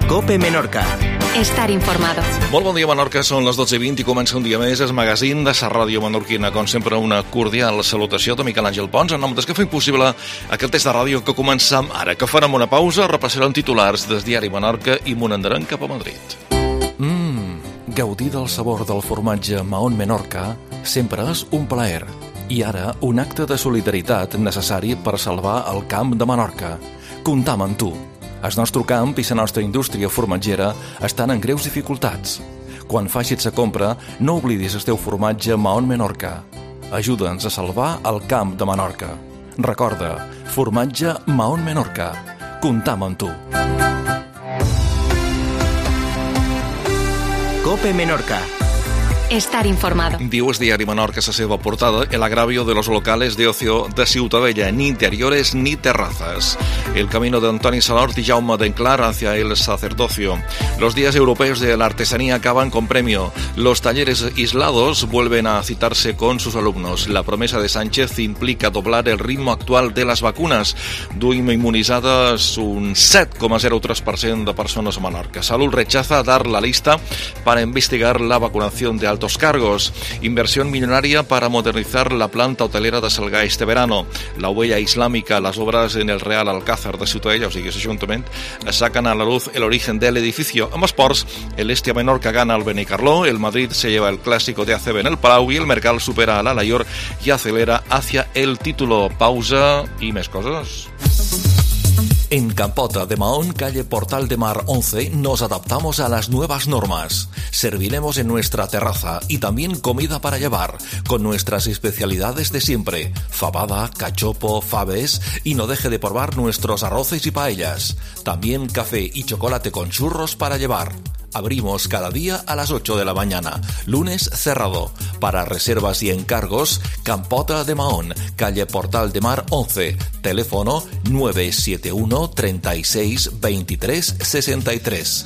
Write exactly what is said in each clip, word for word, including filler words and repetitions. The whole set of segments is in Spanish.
COPE Menorca. Estar informado. Molt bon dia, Menorca. Són les dotze i vint i comença un dia més el magazín de la ràdio menorquina. Com sempre, una cordial salutació de Miquel Àngel Pons, en nom dels que fem possible aquest test de ràdio que començam ara, que farem una pausa, repassarem titulars del diari Menorca i m'andarem cap a Madrid. Mmm, gaudir del sabor del formatge Mahón Menorca sempre és un plaer. I ara, un acte de solidaritat necessari per salvar el camp de Menorca. Comptam amb tu. El nostre camp i la nostra indústria formatgera estan en greus dificultats. Quan facis la compra, no oblidis el teu formatge Mahón Menorca. Ajuda'ns a salvar el camp de Menorca. Recorda, formatge Mahón Menorca. Comptam amb tu. COPE Menorca. Estar informado. Diu el diari Menorca a la seva portada el agravio de los locales de ocio de Ciutadella, ni interiores ni terrazas. El camino de Antoni Salort y Jaume d'Enclar hacia el sacerdocio. Los días europeos de la artesanía acaban con premio. Los talleres aislados vuelven a citarse con sus alumnos. La promesa de Sánchez implica doblar el ritmo actual de las vacunas. Duim inmunizadas un set coma cero tres por ciento de personas a Menorca. Salud rechaza dar la lista para investigar la vacunación de altos cargos. Inversión millonaria para modernizar la planta hotelera de Salga este verano. La huella islámica, las obras en el Real Alcázar de Ciutadella, o sigui, l'Ajuntament, sacan a la luz el origen del edificio. En esports, el Estia Menorca gana al Benicarló, el Madrid se lleva el clásico de A C B en el Palau y el Mercal supera a l'Alayor y acelera hacia el título. Pausa y més coses. En Campota de Mahón, calle Portal de Mar once, nos adaptamos a las nuevas normas. Serviremos en nuestra terraza y también comida para llevar, con nuestras especialidades de siempre, fabada, cachopo, faves, y no deje de probar nuestros arroces y paellas. También café y chocolate con churros para llevar. Abrimos cada día a las ocho de la mañana. Lunes cerrado. Para reservas y encargos, Campota de Mahón, calle Portal de Mar once. Teléfono nueve siete uno, treinta y seis, veintitrés, sesenta y tres.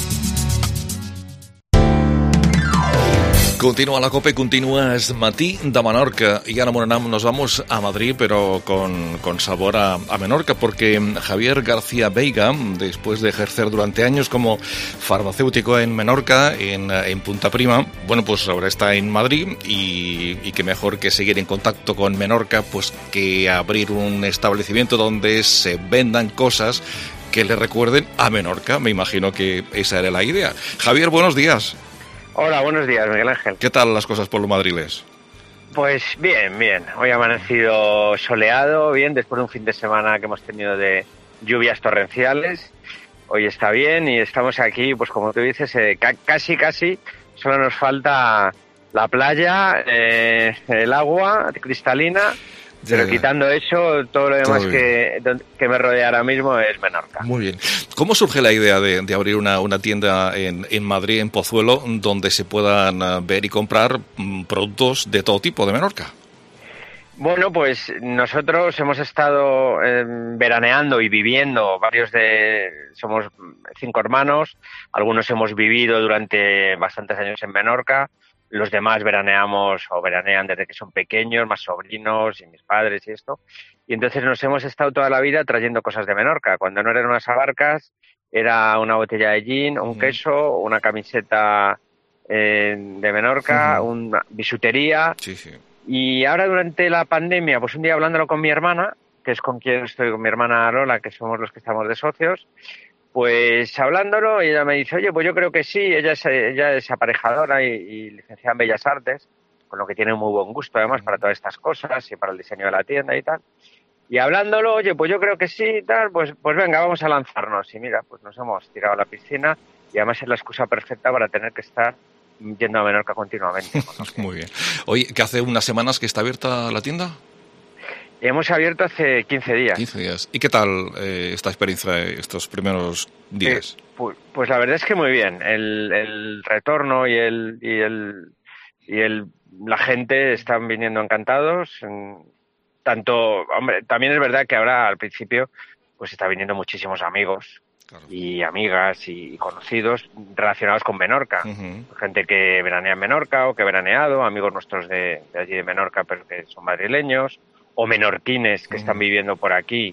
Continúa la COPE, continúa el matí de Menorca y ahora nos vamos a Madrid, pero con, con sabor a, a Menorca, porque Javier García Veiga, después de ejercer durante años como farmacéutico en Menorca, en, en Punta Prima, bueno, pues ahora está en Madrid y, y qué mejor que seguir en contacto con Menorca, pues que abrir un establecimiento donde se vendan cosas que le recuerden a Menorca. Me imagino que esa era la idea. Javier, buenos días. Hola, buenos días, Miguel Ángel. ¿Qué tal las cosas por los madriles? Pues bien, bien. Hoy ha amanecido soleado, bien, después de un fin de semana que hemos tenido de lluvias torrenciales. Hoy está bien y estamos aquí, pues como tú dices, eh, ca- casi, casi, solo nos falta la playa, eh, el agua cristalina. Pero Ya, quitando eso, todo lo demás todo que, que me rodea ahora mismo es Menorca. Muy bien. ¿Cómo surge la idea de, de abrir una, una tienda en, en Madrid, en Pozuelo, donde se puedan uh, ver y comprar um, productos de todo tipo de Menorca? Bueno, pues nosotros hemos estado eh, veraneando y viviendo, varios de... somos cinco hermanos, algunos hemos vivido durante bastantes años en Menorca, los demás veraneamos o veranean desde que son pequeños, más sobrinos y mis padres y esto. Y entonces nos hemos estado toda la vida trayendo cosas de Menorca. Cuando no eran unas abarcas, era una botella de gin, un queso, una camiseta eh, de Menorca, uh-huh. una bisutería. Sí, sí. Y ahora durante la pandemia, pues un día hablándolo con mi hermana, que es con quien estoy, con mi hermana Lola, que somos los que estamos de socios, pues hablándolo, ella me dice, oye, pues yo creo que sí, ella es, ella es aparejadora y, y licenciada en Bellas Artes, con lo que tiene muy buen gusto además para todas estas cosas y para el diseño de la tienda y tal. Y hablándolo, oye, pues yo creo que sí y tal, pues, pues venga, vamos a lanzarnos. Y mira, pues nos hemos tirado a la piscina y además es la excusa perfecta para tener que estar yendo a Menorca continuamente. Muy bien. Oye, ¿que hace unas semanas que está abierta la tienda? Hemos abierto hace quince días. quince días. ¿Y qué tal eh, esta experiencia estos primeros días? Eh, pues, pues la verdad es que muy bien. El, el retorno y el y el y el la gente están viniendo encantados. Tanto, hombre, también es verdad que ahora al principio pues está viniendo muchísimos amigos. Claro. Y amigas y, y conocidos relacionados con Menorca. Uh-huh. Gente que veranea en Menorca o que ha veraneado, amigos nuestros de, de allí de Menorca pero que son madrileños, o menorquines que uh-huh. están viviendo por aquí, que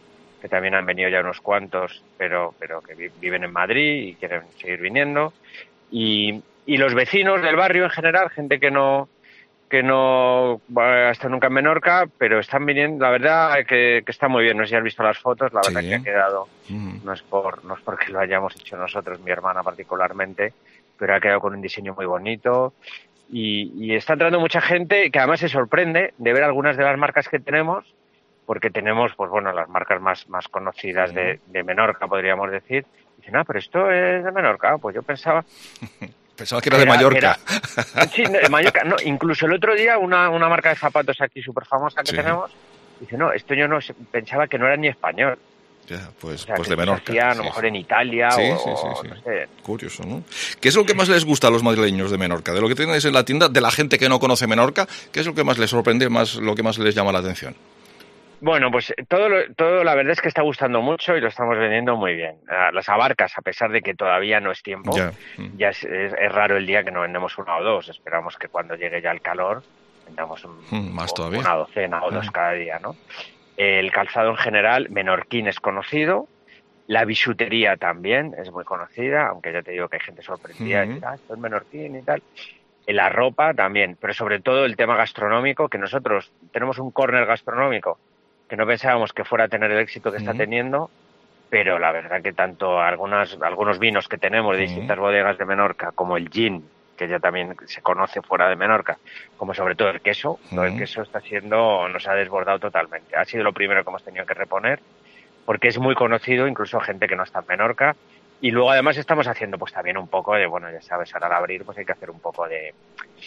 que también han venido ya unos cuantos, pero, pero que vi, viven en Madrid y quieren seguir viniendo. Y, y los vecinos del barrio en general, gente que no que no ha estado nunca en Menorca, pero están viniendo, la verdad que, que está muy bien. No sé si has visto las fotos, la verdad sí. que ha quedado, mm. no es por no es porque lo hayamos hecho nosotros, mi hermana particularmente, pero ha quedado con un diseño muy bonito y, y está entrando mucha gente que además se sorprende de ver algunas de las marcas que tenemos, porque tenemos, pues bueno, las marcas más, más conocidas sí. de, de Menorca, podríamos decir. Dicen, ah, pero esto es de Menorca, pues yo pensaba... Pensaba que era, era de Mallorca. Era, sí, de Mallorca. No, incluso el otro día una, una marca de zapatos aquí súper famosa que sí. tenemos, dice, no, esto yo no pensaba que no era ni español. Ya, pues, o sea, pues que de Menorca. Hacía, a lo mejor sí. en Italia sí, o, sí, sí, sí. no sé. Curioso, ¿no? ¿Qué es lo que más les gusta a los madrileños de Menorca? De lo que tenéis en la tienda, de la gente que no conoce Menorca, ¿qué es lo que más les sorprende, más lo que más les llama la atención? Bueno, pues todo, lo, todo la verdad es que está gustando mucho y lo estamos vendiendo muy bien. Las abarcas, a pesar de que todavía no es tiempo, ya, ya es, es, es raro el día que no vendemos una o dos. Esperamos que cuando llegue ya el calor vendamos un, mm, más o, todavía. una docena o dos mm. cada día, ¿no? El calzado en general, menorquín, es conocido. La bisutería también es muy conocida, aunque ya te digo que hay gente sorprendida, mm. y dice, ah, esto es menorquín y tal. La ropa también, pero sobre todo el tema gastronómico, que nosotros tenemos un córner gastronómico que no pensábamos que fuera a tener el éxito que está uh-huh. teniendo, pero la verdad que tanto algunas, algunos vinos que tenemos de uh-huh. distintas bodegas de Menorca, como el gin, que ya también se conoce fuera de Menorca, como sobre todo el queso, uh-huh. el queso está siendo, nos ha desbordado totalmente. Ha sido lo primero que hemos tenido que reponer, porque es muy conocido, incluso gente que no está en Menorca, y luego además estamos haciendo pues también un poco de, bueno, ya sabes, ahora al abrir pues hay que hacer un poco de...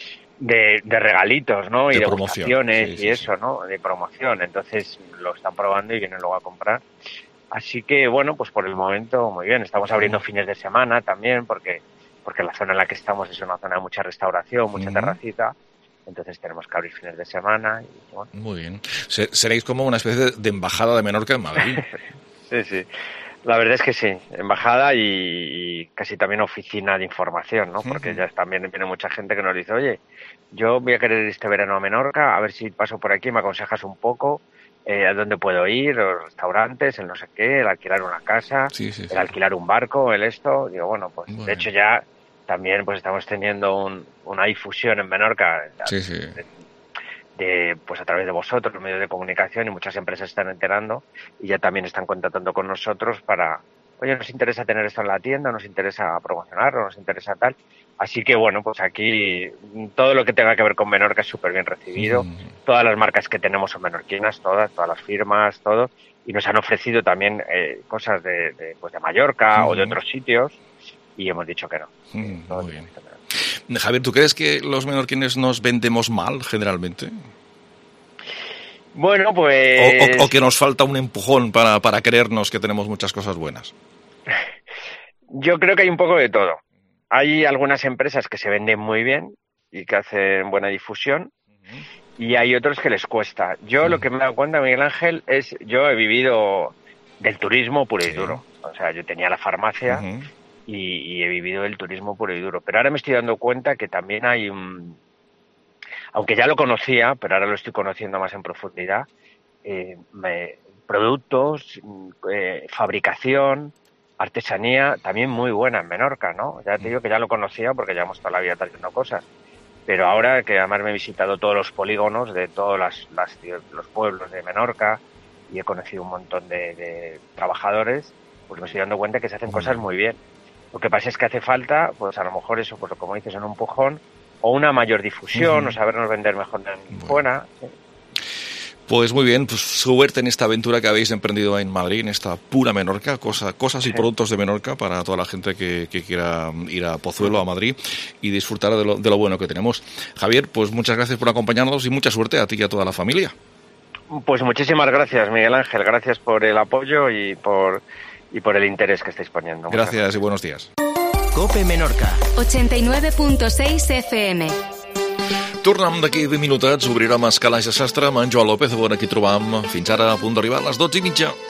De, de regalitos, ¿no? De y de degustaciones sí, sí, y sí, eso, sí. ¿no? De promoción. Entonces lo están probando y vienen luego a comprar. Así que, bueno, pues por el momento muy bien. Estamos abriendo fines de semana también porque porque la zona en la que estamos es una zona de mucha restauración, mucha uh-huh. terracita. Entonces tenemos que abrir fines de semana. Y, bueno. Muy bien. Seréis como una especie de embajada de Menorca en Madrid. sí, sí. La verdad es que sí, embajada y, y casi también oficina de información, ¿no? Porque uh-huh. ya también viene mucha gente que nos dice, oye, yo voy a querer ir este verano a Menorca, a ver si paso por aquí, me aconsejas un poco eh, a dónde puedo ir, los restaurantes, el no sé qué, el alquilar una casa, sí, sí, sí. el alquilar un barco, el esto. Digo, bueno, pues bueno. de hecho ya también pues estamos teniendo un, una difusión en Menorca. Sí, sí. De, de, pues a través de vosotros, los medios de comunicación, y muchas empresas están enterando y ya también están contactando con nosotros para, oye, nos interesa tener esto en la tienda, nos interesa promocionarlo, nos interesa tal. Así que bueno, pues aquí todo lo que tenga que ver con Menorca es súper bien recibido. Mm. Todas las marcas que tenemos son menorquinas, todas, todas las firmas, todo. Y nos han ofrecido también eh, cosas de, de, pues de Mallorca mm. o de otros sitios y hemos dicho que no. Mm, muy bien. Javier, ¿tú crees que los menorquines nos vendemos mal generalmente? Bueno, pues... O, o, o que nos falta un empujón para, para creernos que tenemos muchas cosas buenas. Yo creo que hay un poco de todo. Hay algunas empresas que se venden muy bien y que hacen buena difusión uh-huh. y hay otros que les cuesta. Yo uh-huh. lo que me he dado cuenta, Miguel Ángel, es yo he vivido del turismo puro sí. y duro. O sea, yo tenía la farmacia uh-huh. y, y he vivido del turismo puro y duro. Pero ahora me estoy dando cuenta que también hay un... Aunque ya lo conocía, pero ahora lo estoy conociendo más en profundidad, eh, me, productos, eh, fabricación, artesanía, también muy buena en Menorca, ¿no? Ya te digo que ya lo conocía porque llevamos toda la vida trayendo cosas. Pero ahora que además me he visitado todos los polígonos de todos las, las, los pueblos de Menorca y he conocido un montón de, de trabajadores, pues me estoy dando cuenta que se hacen cosas muy bien. Lo que pasa es que hace falta, pues a lo mejor eso, pues como dices, en un empujón, o una mayor difusión, uh-huh. o sabernos vender mejor en fuera. Bueno. Pues muy bien, pues suerte en esta aventura que habéis emprendido en Madrid, en esta pura Menorca, cosa, cosas y sí. productos de Menorca para toda la gente que, que quiera ir a Pozuelo, a Madrid, y disfrutar de lo, de lo bueno que tenemos. Javier, pues muchas gracias por acompañarnos y mucha suerte a ti y a toda la familia. Pues muchísimas gracias, Miguel Ángel, gracias por el apoyo y por, y por el interés que estáis poniendo. Gracias, gracias y buenos días. COPE Menorca ochenta y nueve punto seis F M. Tornem d'aquí vint minutets, obrirem Escalaix de Sastre amb en Joan López, a veure qui trobam fins ara a punt d'arribar a les dotze i mitja.